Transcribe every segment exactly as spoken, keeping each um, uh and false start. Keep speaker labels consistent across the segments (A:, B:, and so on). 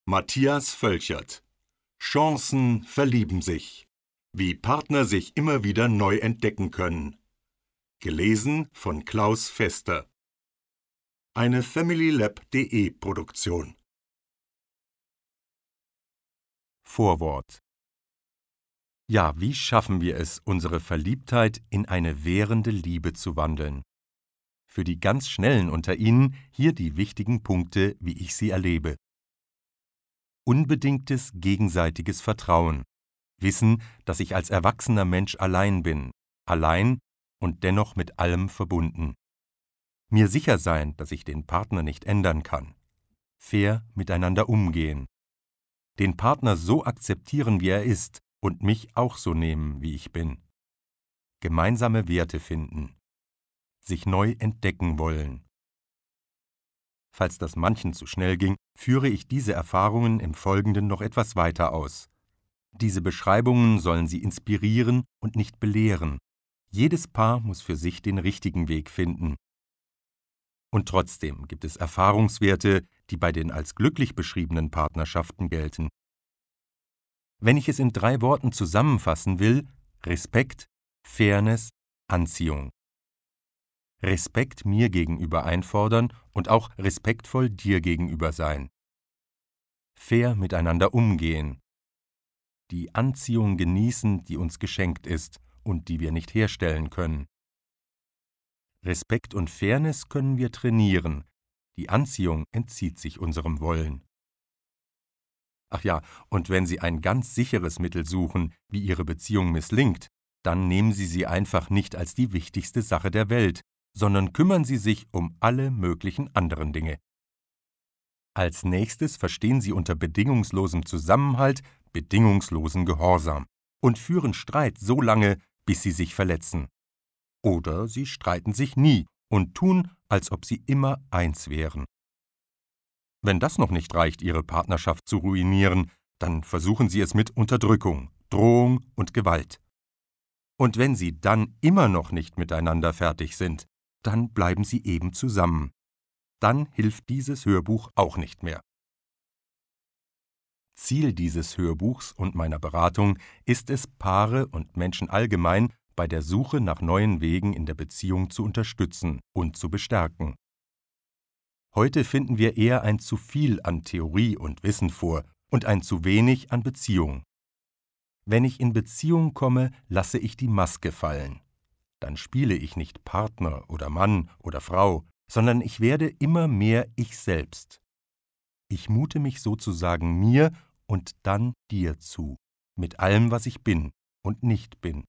A: Matthias Völchert. Chancen verlieben sich. Wie Partner sich immer wieder neu entdecken können. Gelesen von Klaus Fester. Eine familylab punkt de Produktion.
B: Vorwort. Ja, wie schaffen wir es, unsere Verliebtheit in eine währende Liebe zu wandeln? Für die ganz Schnellen unter Ihnen hier die wichtigen Punkte, wie ich sie erlebe. Unbedingtes gegenseitiges Vertrauen. Wissen, dass ich als erwachsener Mensch allein bin, allein und dennoch mit allem verbunden. Mir sicher sein, dass ich den Partner nicht ändern kann. Fair miteinander umgehen. Den Partner so akzeptieren, wie er ist, und mich auch so nehmen, wie ich bin. Gemeinsame Werte finden. Sich neu entdecken wollen. Falls das manchen zu schnell ging, führe ich diese Erfahrungen im Folgenden noch etwas weiter aus. Diese Beschreibungen sollen Sie inspirieren und nicht belehren. Jedes Paar muss für sich den richtigen Weg finden. Und trotzdem gibt es Erfahrungswerte, die bei den als glücklich beschriebenen Partnerschaften gelten. Wenn ich es in drei Worten zusammenfassen will: Respekt, Fairness, Anziehung. Respekt mir gegenüber einfordern und auch respektvoll dir gegenüber sein. Fair miteinander umgehen. Die Anziehung genießen, die uns geschenkt ist und die wir nicht herstellen können. Respekt und Fairness können wir trainieren. Die Anziehung entzieht sich unserem Wollen. Ach ja, und wenn Sie ein ganz sicheres Mittel suchen, wie Ihre Beziehung misslingt, dann nehmen Sie sie einfach nicht als die wichtigste Sache der Welt, sondern kümmern Sie sich um alle möglichen anderen Dinge. Als nächstes verstehen Sie unter bedingungslosem Zusammenhalt bedingungslosen Gehorsam und führen Streit so lange, bis Sie sich verletzen. Oder Sie streiten sich nie und tun, als ob Sie immer eins wären. Wenn das noch nicht reicht, Ihre Partnerschaft zu ruinieren, dann versuchen Sie es mit Unterdrückung, Drohung und Gewalt. Und wenn Sie dann immer noch nicht miteinander fertig sind, dann bleiben Sie eben zusammen. Dann hilft dieses Hörbuch auch nicht mehr. Ziel dieses Hörbuchs und meiner Beratung ist es, Paare und Menschen allgemein bei der Suche nach neuen Wegen in der Beziehung zu unterstützen und zu bestärken. Heute finden wir eher ein zu viel an Theorie und Wissen vor und ein zu wenig an Beziehung. Wenn ich in Beziehung komme, lasse ich die Maske fallen. Dann spiele ich nicht Partner oder Mann oder Frau, sondern ich werde immer mehr ich selbst. Ich mute mich sozusagen mir und dann dir zu, mit allem, was ich bin und nicht bin.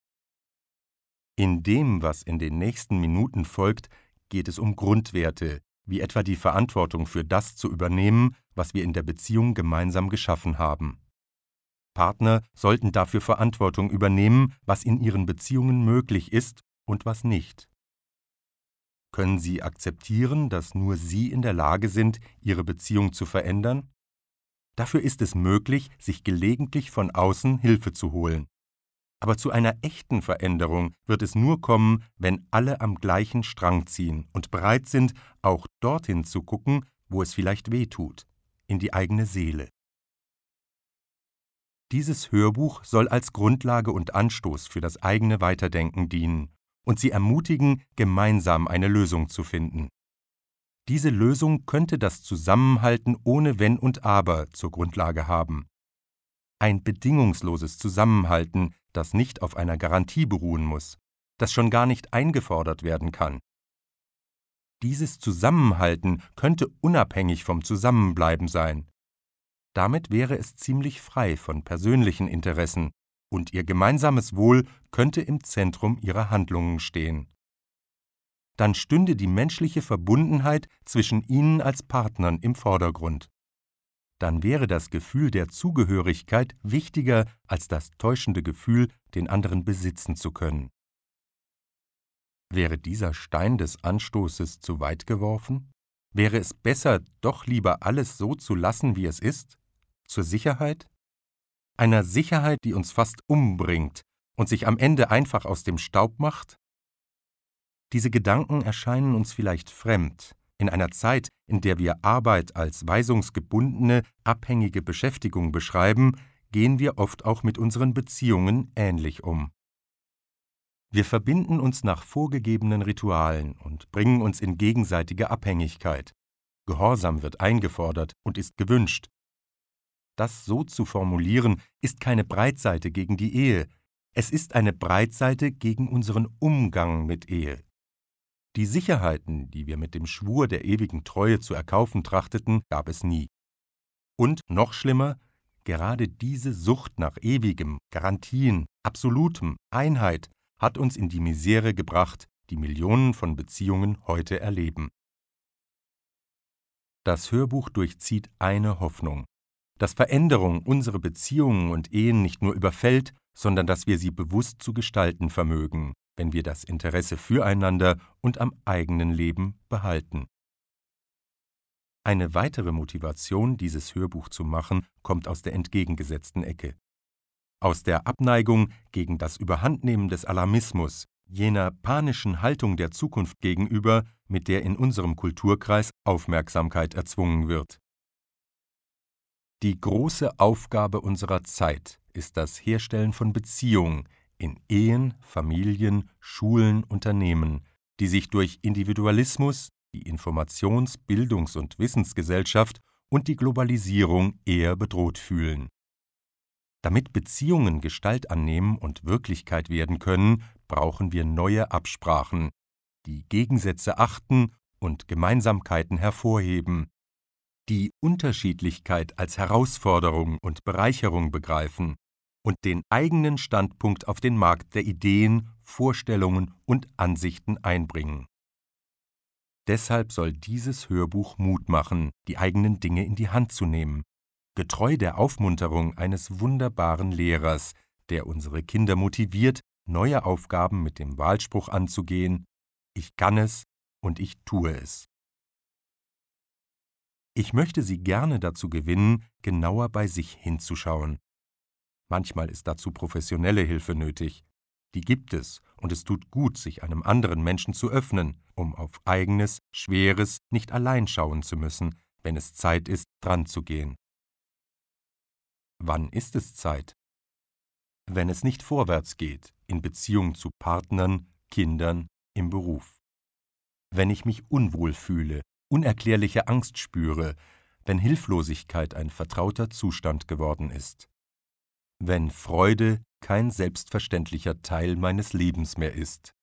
B: In dem, was in den nächsten Minuten folgt, geht es um Grundwerte, wie etwa die Verantwortung für das zu übernehmen, was wir in der Beziehung gemeinsam geschaffen haben. Partner sollten dafür Verantwortung übernehmen, was in ihren Beziehungen möglich ist und was nicht. Können Sie akzeptieren, dass nur Sie in der Lage sind, Ihre Beziehung zu verändern? Dafür ist es möglich, sich gelegentlich von außen Hilfe zu holen. Aber zu einer echten Veränderung wird es nur kommen, wenn alle am gleichen Strang ziehen und bereit sind, auch dorthin zu gucken, wo es vielleicht weh tut, in die eigene Seele. Dieses Hörbuch soll als Grundlage und Anstoß für das eigene Weiterdenken dienen und Sie ermutigen, gemeinsam eine Lösung zu finden. Diese Lösung könnte das Zusammenhalten ohne Wenn und Aber zur Grundlage haben. Ein bedingungsloses Zusammenhalten, das nicht auf einer Garantie beruhen muss, das schon gar nicht eingefordert werden kann. Dieses Zusammenhalten könnte unabhängig vom Zusammenbleiben sein. Damit wäre es ziemlich frei von persönlichen Interessen und Ihr gemeinsames Wohl könnte im Zentrum Ihrer Handlungen stehen. Dann stünde die menschliche Verbundenheit zwischen Ihnen als Partnern im Vordergrund. Dann wäre das Gefühl der Zugehörigkeit wichtiger als das täuschende Gefühl, den anderen besitzen zu können. Wäre dieser Stein des Anstoßes zu weit geworfen? Wäre es besser, doch lieber alles so zu lassen, wie es ist? Zur Sicherheit? Einer Sicherheit, die uns fast umbringt und sich am Ende einfach aus dem Staub macht? Diese Gedanken erscheinen uns vielleicht fremd, In einer Zeit, in der wir Arbeit als weisungsgebundene, abhängige Beschäftigung beschreiben, gehen wir oft auch mit unseren Beziehungen ähnlich um. Wir verbinden uns nach vorgegebenen Ritualen und bringen uns in gegenseitige Abhängigkeit. Gehorsam wird eingefordert und ist gewünscht. Das so zu formulieren, ist keine Breitseite gegen die Ehe. Es ist eine Breitseite gegen unseren Umgang mit Ehe. Die Sicherheiten, die wir mit dem Schwur der ewigen Treue zu erkaufen trachteten, gab es nie. Und, noch schlimmer, gerade diese Sucht nach Ewigem, Garantien, Absolutem, Einheit hat uns in die Misere gebracht, die Millionen von Beziehungen heute erleben. Das Hörbuch durchzieht eine Hoffnung, dass Veränderung unsere Beziehungen und Ehen nicht nur überfällt, sondern dass wir sie bewusst zu gestalten vermögen, wenn wir das Interesse füreinander und am eigenen Leben behalten. Eine weitere Motivation, dieses Hörbuch zu machen, kommt aus der entgegengesetzten Ecke. Aus der Abneigung gegen das Überhandnehmen des Alarmismus, jener panischen Haltung der Zukunft gegenüber, mit der in unserem Kulturkreis Aufmerksamkeit erzwungen wird. Die große Aufgabe unserer Zeit ist das Herstellen von Beziehungen in Ehen, Familien, Schulen, Unternehmen, die sich durch Individualismus, die Informations-, Bildungs- und Wissensgesellschaft und die Globalisierung eher bedroht fühlen. Damit Beziehungen Gestalt annehmen und Wirklichkeit werden können, brauchen wir neue Absprachen, die Gegensätze achten und Gemeinsamkeiten hervorheben, die Unterschiedlichkeit als Herausforderung und Bereicherung begreifen und den eigenen Standpunkt auf den Markt der Ideen, Vorstellungen und Ansichten einbringen. Deshalb soll dieses Hörbuch Mut machen, die eigenen Dinge in die Hand zu nehmen, getreu der Aufmunterung eines wunderbaren Lehrers, der unsere Kinder motiviert, neue Aufgaben mit dem Wahlspruch anzugehen: Ich kann es und ich tue es. Ich möchte Sie gerne dazu gewinnen, genauer bei sich hinzuschauen. Manchmal ist dazu professionelle Hilfe nötig. Die gibt es, und es tut gut, sich einem anderen Menschen zu öffnen, um auf eigenes, Schweres nicht allein schauen zu müssen, wenn es Zeit ist, dran zu gehen. Wann ist es Zeit? Wenn es nicht vorwärts geht, in Beziehung zu Partnern, Kindern, im Beruf. Wenn ich mich unwohl fühle, unerklärliche Angst spüre, wenn Hilflosigkeit ein vertrauter Zustand geworden ist. Wenn Freude kein selbstverständlicher Teil meines Lebens mehr ist.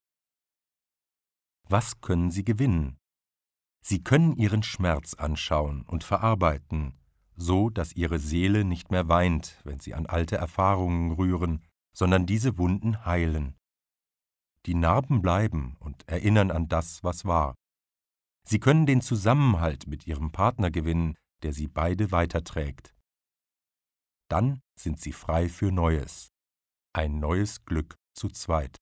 B: Was können Sie gewinnen? Sie können Ihren Schmerz anschauen und verarbeiten, so dass Ihre Seele nicht mehr weint, wenn Sie an alte Erfahrungen rühren, sondern diese Wunden heilen. Die Narben bleiben und erinnern an das, was war. Sie können den Zusammenhalt mit Ihrem Partner gewinnen, der Sie beide weiterträgt. Dann sind Sie frei für Neues. Ein neues Glück zu zweit.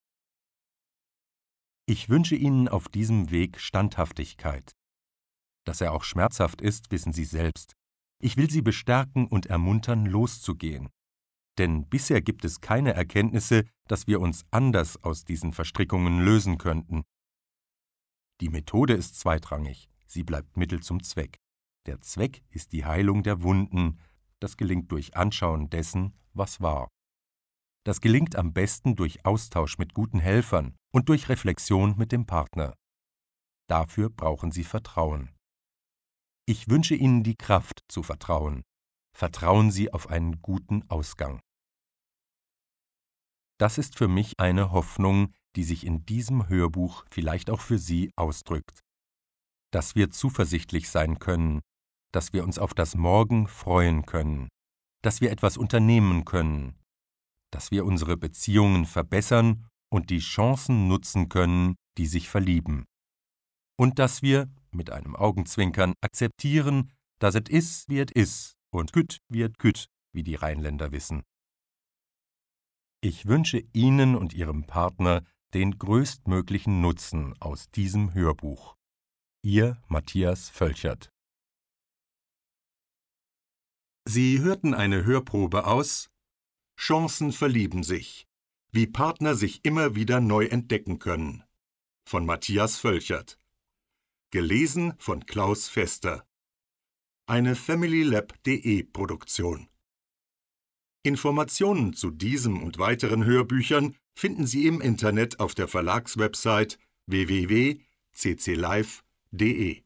B: Ich wünsche Ihnen auf diesem Weg Standhaftigkeit. Dass er auch schmerzhaft ist, wissen Sie selbst. Ich will Sie bestärken und ermuntern, loszugehen. Denn bisher gibt es keine Erkenntnisse, dass wir uns anders aus diesen Verstrickungen lösen könnten. Die Methode ist zweitrangig, sie bleibt Mittel zum Zweck. Der Zweck ist die Heilung der Wunden. Das gelingt durch Anschauen dessen, was war. Das gelingt am besten durch Austausch mit guten Helfern und durch Reflexion mit dem Partner. Dafür brauchen Sie Vertrauen. Ich wünsche Ihnen die Kraft zu vertrauen. Vertrauen Sie auf einen guten Ausgang. Das ist für mich eine Hoffnung, die sich in diesem Hörbuch vielleicht auch für Sie ausdrückt. Dass wir zuversichtlich sein können, dass wir uns auf das Morgen freuen können, dass wir etwas unternehmen können, dass wir unsere Beziehungen verbessern und die Chancen nutzen können, die sich verlieben. Und dass wir, mit einem Augenzwinkern, akzeptieren, dass et is, wie et is und güt, wie et güt, wie die Rheinländer wissen. Ich wünsche Ihnen und Ihrem Partner den größtmöglichen Nutzen aus diesem Hörbuch. Ihr Matthias Völchert.
A: Sie hörten eine Hörprobe aus Chancen verlieben sich, wie Partner sich immer wieder neu entdecken können, von Matthias Völchert. Gelesen von Klaus Fester. Eine familylab punkt de Produktion. Informationen zu diesem und weiteren Hörbüchern finden Sie im Internet auf der Verlagswebsite w w w punkt c c live punkt de.